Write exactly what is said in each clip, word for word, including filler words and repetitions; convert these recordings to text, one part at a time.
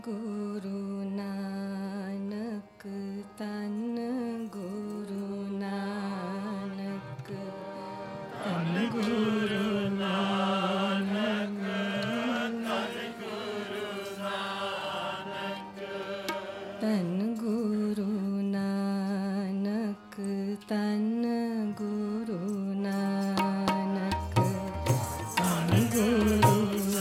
गुरु नानक तन गुरु नानक तन गुरु नानक तन गुरु नानक तन गुरु नानक तन गुरु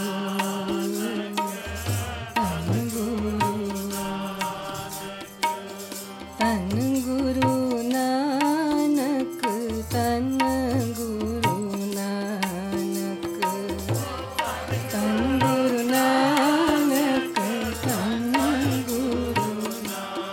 तन गुरु नानक तन गुरु नानक तन गुरु नानक तन गुरु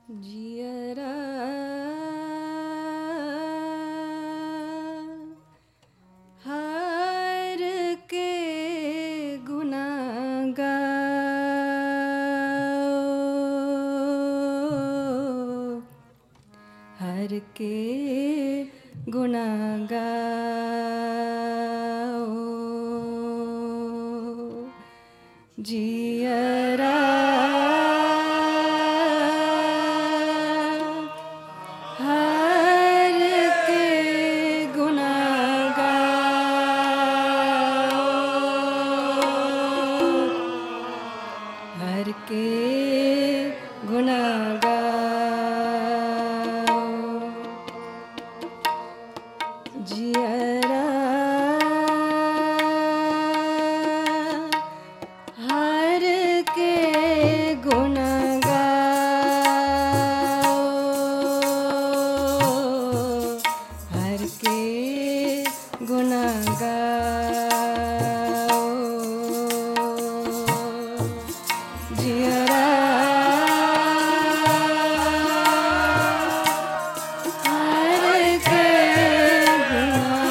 जियरा हर के गुना गाओ, हर के गुना गाओ। जियरा हर के गुना गाओ, हर के गुना गाओ। जियरा हर के गुना गाओ, हर के गुना गाओ। जियरा हर के गुना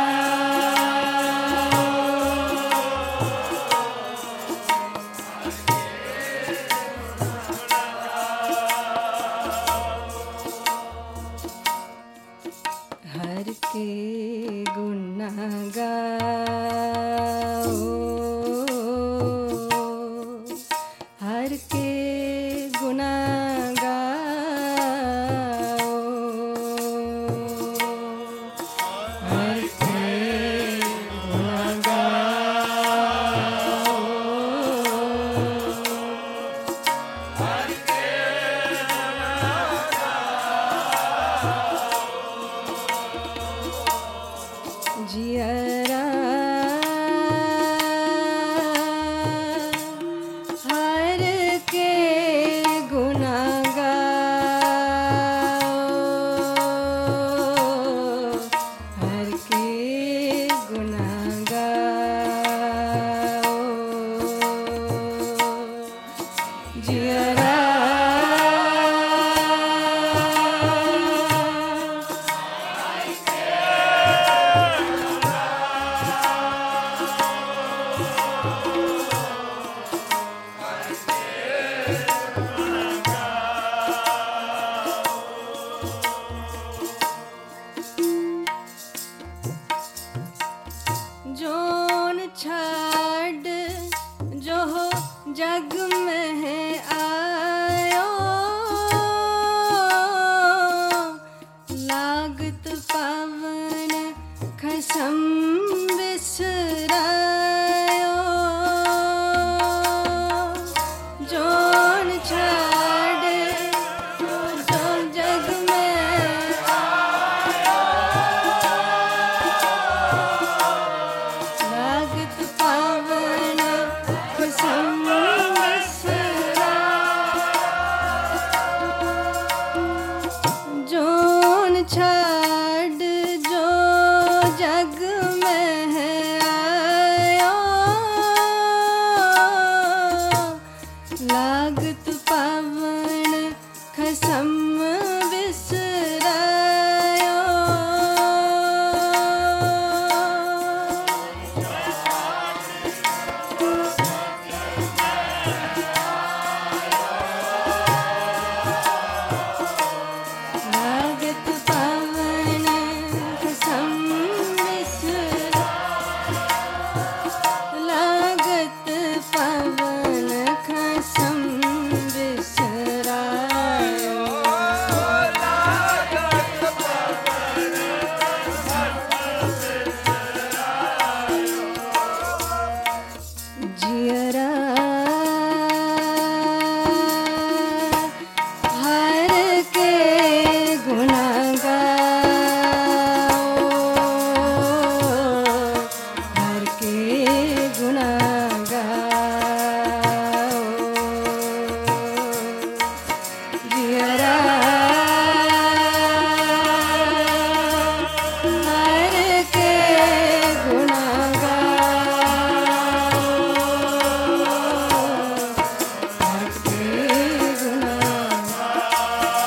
हर के गुना गाओ, हर के गुना गाओ, हर के गुना गाओ। जियरा हर के गुना गाओ, हर के गुना गाओ। जियरा जोन छाड़ जो हो जग में है आयो, लागत पावन खसम बिसरायो। जोन छाड़ जो जग में लागत पावन खसम बिसरायो। जोन छाड़ जो जग में है आयो, लागत पावन खसम बिसरायो। लागत पावन खसम बिसरायो, लागत पावन खसम बिसरायो। जियरा हर के गुना गाओ, हर के गुना गाओ। जियरा हर के गुना गाओ, हर के गुना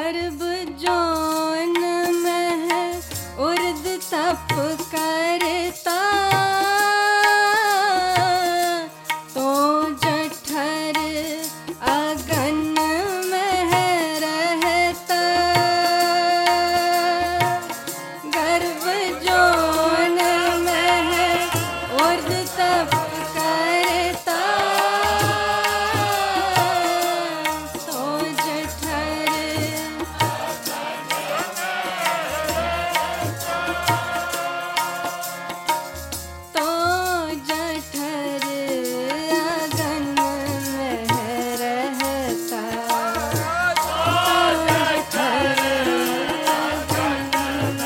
गर्भ जौन में है उर्द तप करता तो जठर अगन में है रहता। गर्भ जौन में है उर्द तप करता तो जठर तो जठर अगन में रहता। तो जठर अगन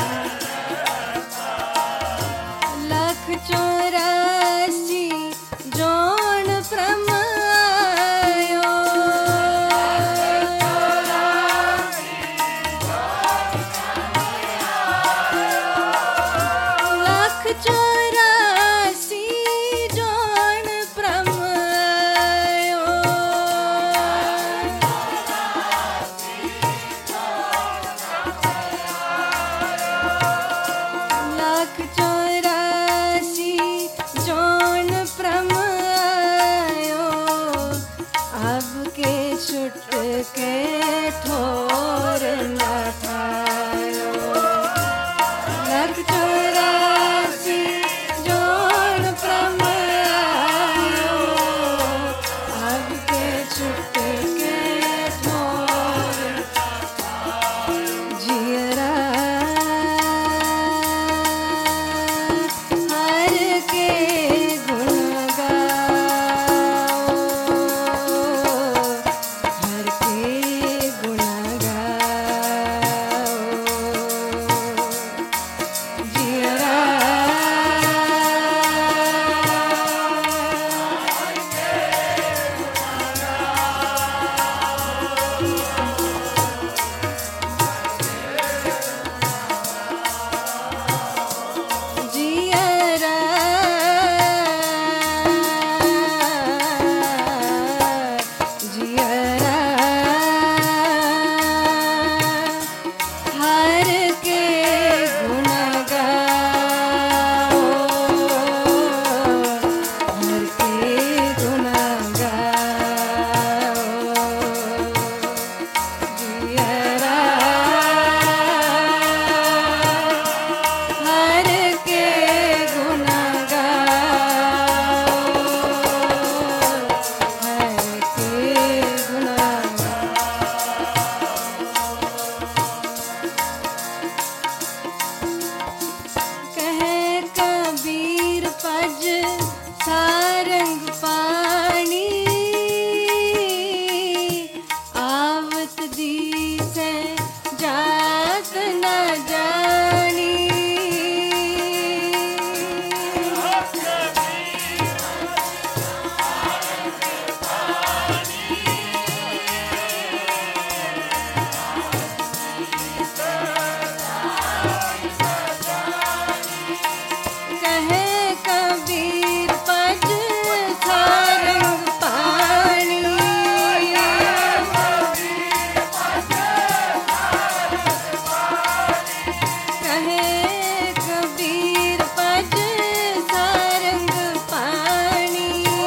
लख चौरासी जौन प्रमायो लख चौरासी जौन प्रमायो लख चौरासी जौन प्रमायो अब के छुट के ठोर न खायो। लख चौरासी जौन प्रमायो अब के छुट के ठोर जियरा हर के गुण गाओ हर के गुण गाओ जियरा जियरा जियरा हर के गुण गाओ हर के गुण गाओ जियरा हर के गुण गाओ हर के गुण कहे कबीर पज सारंग पानी आवत दीसे जात न जानी। कहे कबीर पज सारंग पानी कहे कबीर पज सारंग पानी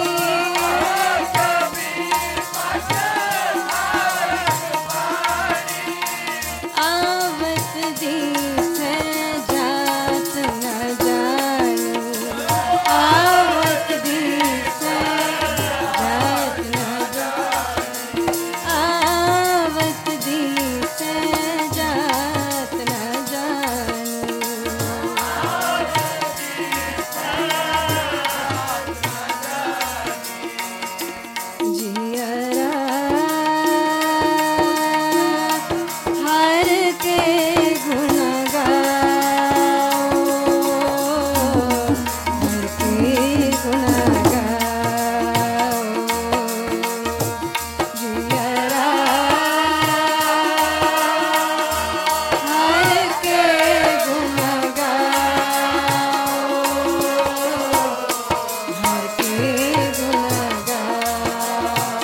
आवत दीसे जात न जानी। आवत दीसे जात न जानी। आवत दीसे जात न जानी। जियरा हर के गुण गाओ हर के गुण गाओ जियरा हर के गुण गाओ हर के गुण गाओ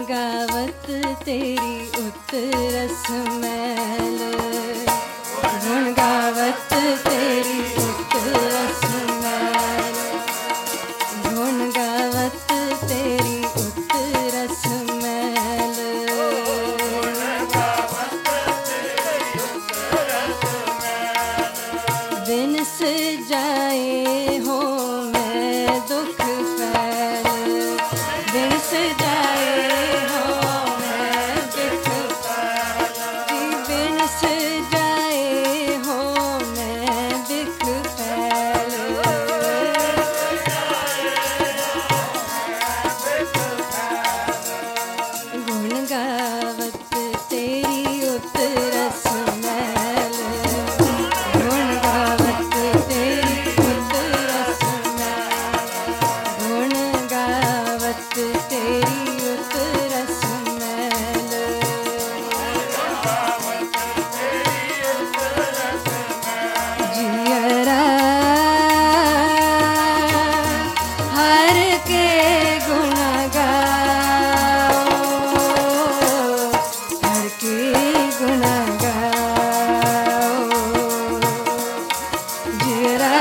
गावत तेरी उतरस मैल, गुण गावत तेरी उतरस मैल, गुण गावत तेरी उतरस मैल। बिन सजाए हो मैं दुख फैल, बिन सजाए हो मैं दुख फैल, बिन सजाए हो मैं दुख फैल। गुण गावत तेरी उतरस मैल, गुण गावत तेरी उतरस मैल, गुण गावत तेरी उतरस मैल। जियरा हर के गुण गाओ, हर के गुण गाओ। जियरा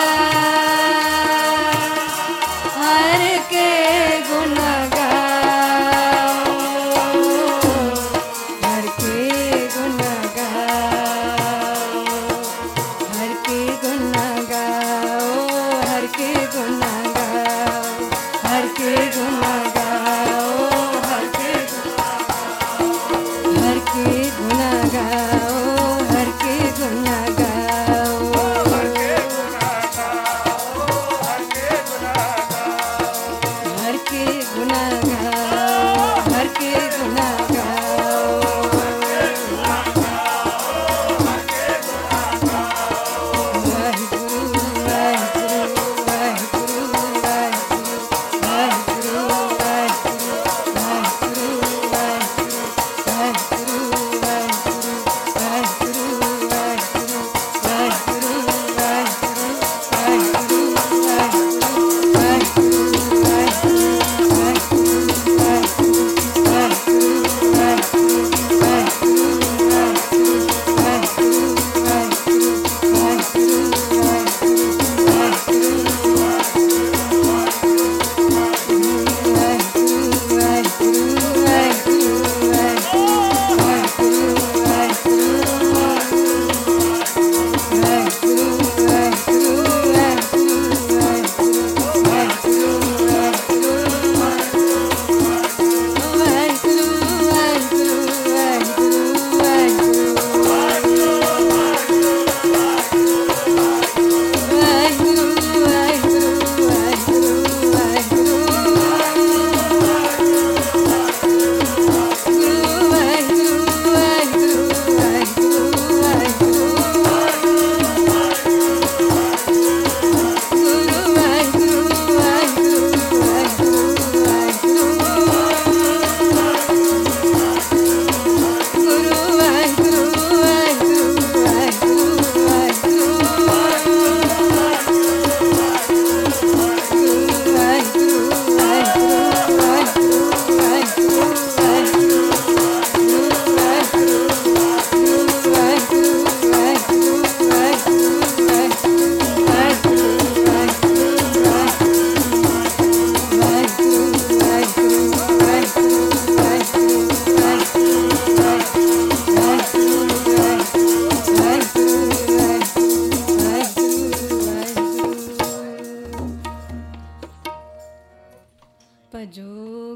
हर के गुण गाओ, हर के गुण गाओ, हर के गुण गाओ, हर के गुण गाओ, हर के गुण गाओ, हर के हर के गुण गाओ, हर के गुण गाओ। हर के गुण गाओ, हर के गुण गाओ। वाहिगुरु वाहिगुरु वाहिगुरु वाहिगुरु वाहिगुरु वाहिगुरु वाहिगुरु वाहिगुरु वाहिगुरु वाहिगुरु वाहिगुरु वाहिगुरु वाहिगुरु भजो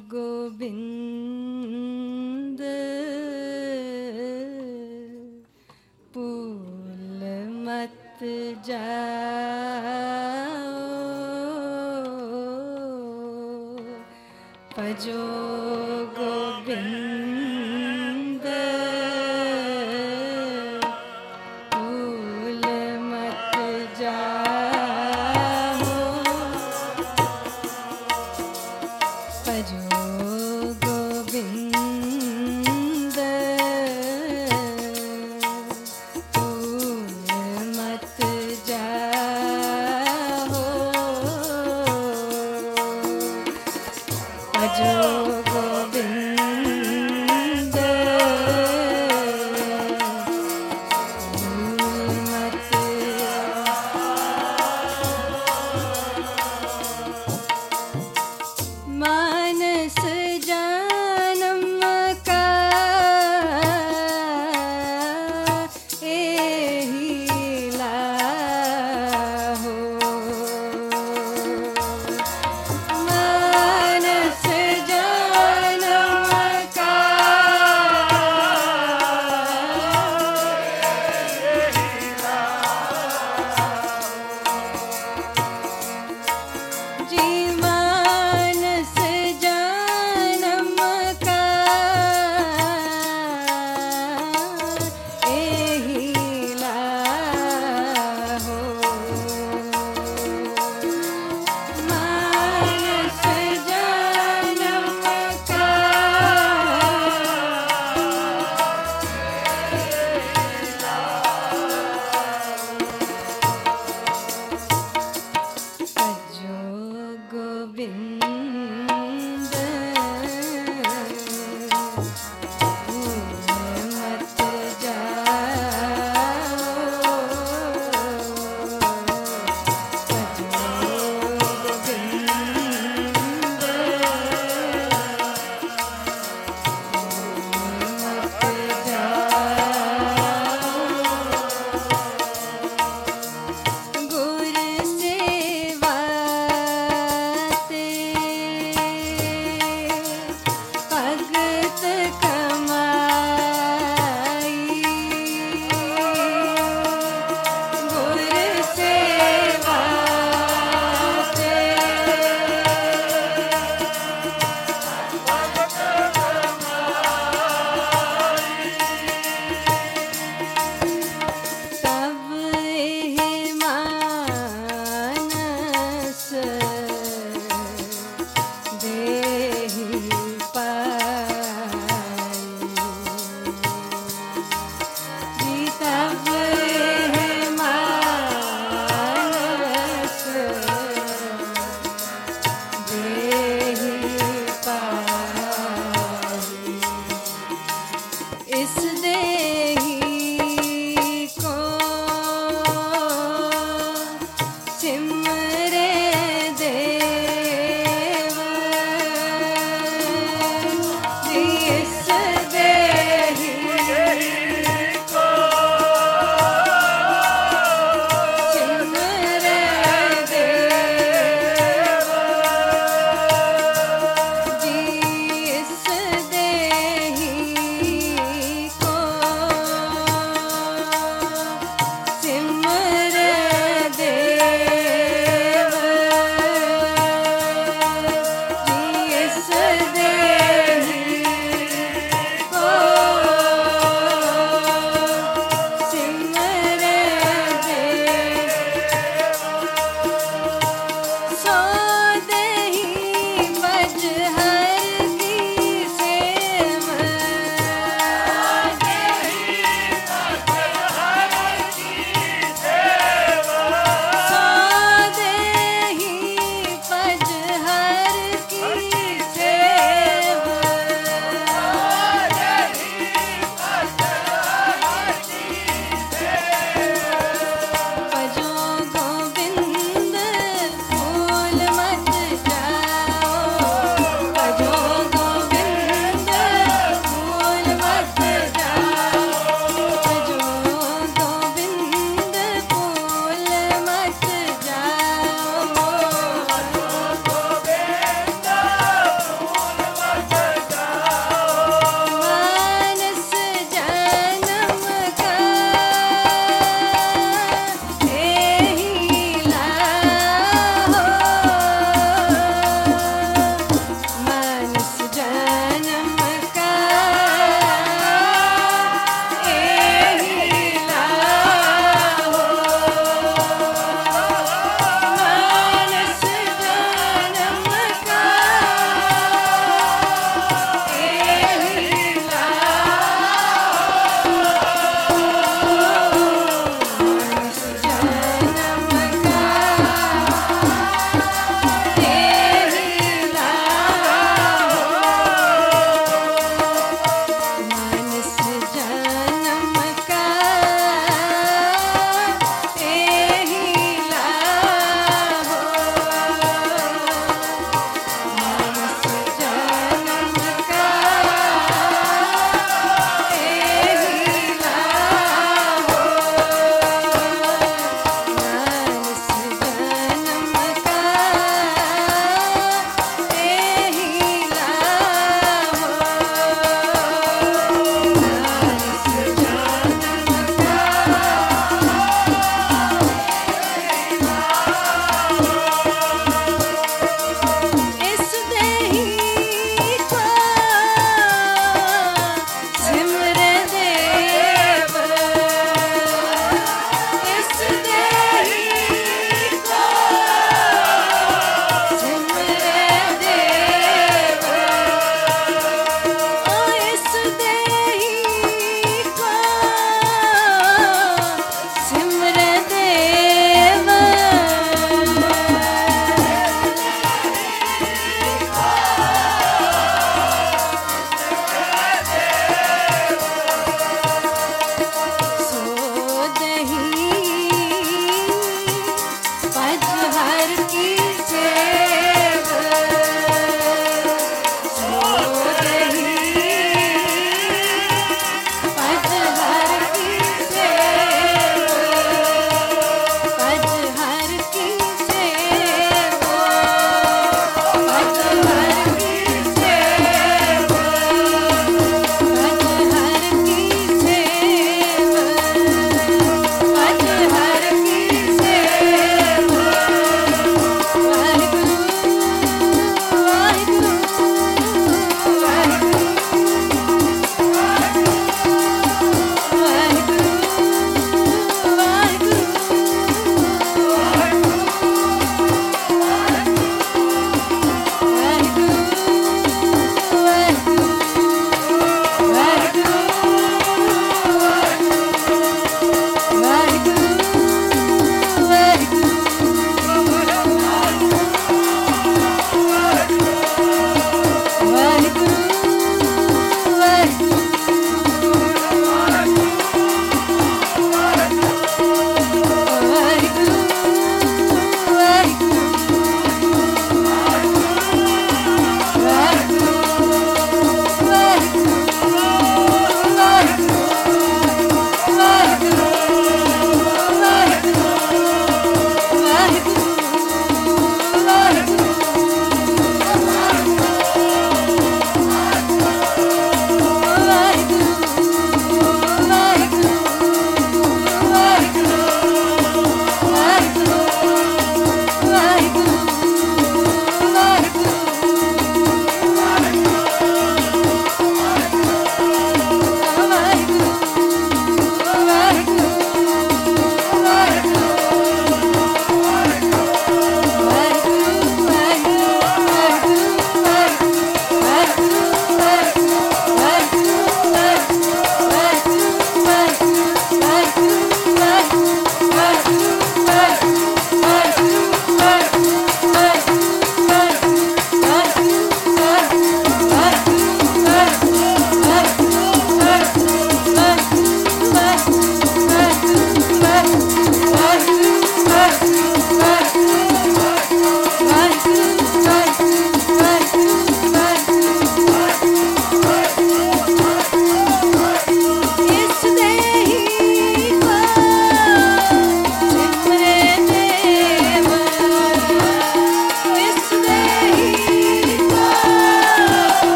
गोविंद भूल मत जाओ, भजो गोविंद भूल मत जाओ, भजो गोविंद भूल मत जाओ, भजो गोविंद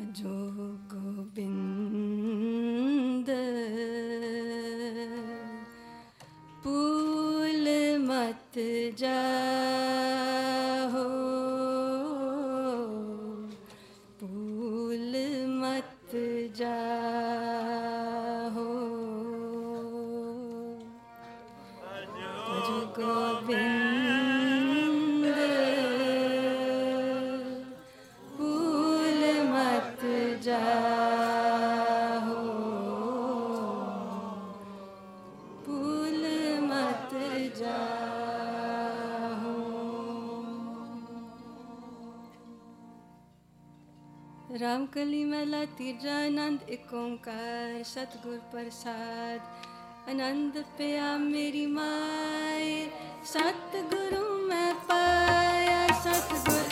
भजो गोविंद भूल मत जाओ, भूल मत जाओ। भजो गोविंद भूल मत जाओ, भूल मत जाओ। रामकली मैला तीजा आनंद एक ओंकार सतगुर प्रसाद। आनंद पिया मेरी माए सतगुरु मैं पाया, सतगुरु